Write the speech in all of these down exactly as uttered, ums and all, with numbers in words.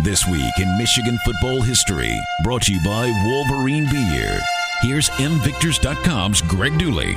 This week in Michigan football history, brought to you by Wolverine Beer. Here's M Victors dot com's Greg Dooley.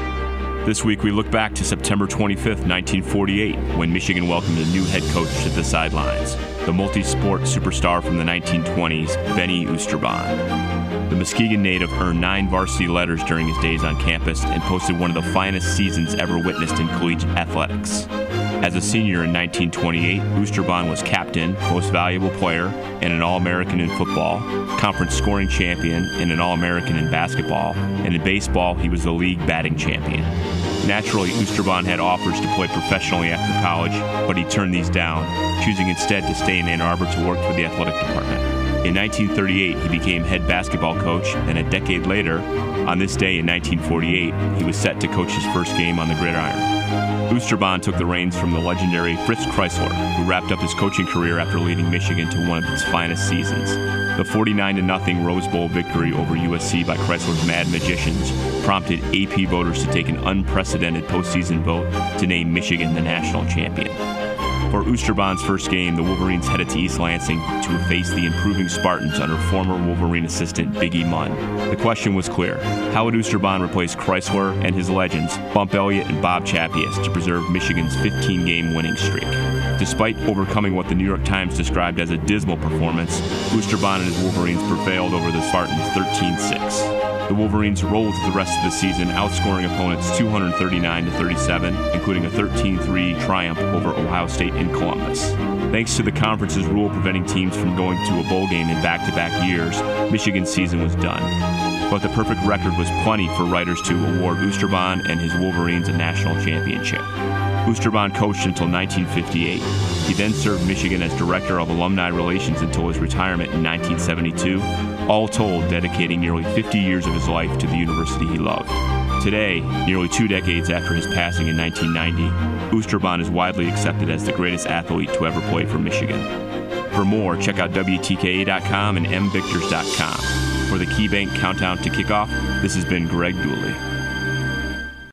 This week we look back to September twenty-fifth, nineteen forty-eight, when Michigan welcomed a new head coach to the sidelines, the multi-sport superstar from the nineteen twenties, Benny Oosterbaan. The Muskegon native earned nine varsity letters during his days on campus and posted one of the finest seasons ever witnessed in collegiate athletics. As a senior in nineteen twenty-eight, Oosterbaan was captain, most valuable player, and an All-American in football, conference scoring champion, and an All-American in basketball, and in baseball he was the league batting champion. Naturally, Oosterbaan had offers to play professionally after college, but he turned these down, choosing instead to stay in Ann Arbor to work for the athletic department. In nineteen thirty-eight, he became head basketball coach, and a decade later, on this day in nineteen forty-eight, he was set to coach his first game on the gridiron. Oosterbaan took the reins from the legendary Fritz Crisler, who wrapped up his coaching career after leading Michigan to one of its finest seasons. The forty-nine to nothing Rose Bowl victory over U S C by Chrysler's Mad Magicians prompted A P voters to take an unprecedented postseason vote to name Michigan the national champion. For Oosterbaan's first game, the Wolverines headed to East Lansing to face the improving Spartans under former Wolverine assistant Biggie Munn. The question was clear: how would Oosterbaan replace Chrysler and his legends, Bump Elliott and Bob Chappius, to preserve Michigan's fifteen-game winning streak? Despite overcoming what the New York Times described as a dismal performance, Oosterbaan and his Wolverines prevailed over the Spartans thirteen six. The Wolverines rolled the rest of the season, outscoring opponents two hundred thirty-nine to thirty-seven, including a thirteen three triumph over Ohio State in Columbus. Thanks to the conference's rule preventing teams from going to a bowl game in back-to-back years, Michigan's season was done. But the perfect record was plenty for writers to award Oosterbaan and his Wolverines a national championship. Oosterbaan coached until nineteen fifty-eight. He then served Michigan as Director of Alumni Relations until his retirement in nineteen seventy-two, all told dedicating nearly fifty years of his life to the university he loved. Today, nearly two decades after his passing in nineteen ninety, Oosterbaan is widely accepted as the greatest athlete to ever play for Michigan. For more, check out W T K A dot com and M Victors dot com. For the KeyBank Countdown to Kickoff, this has been Greg Dooley.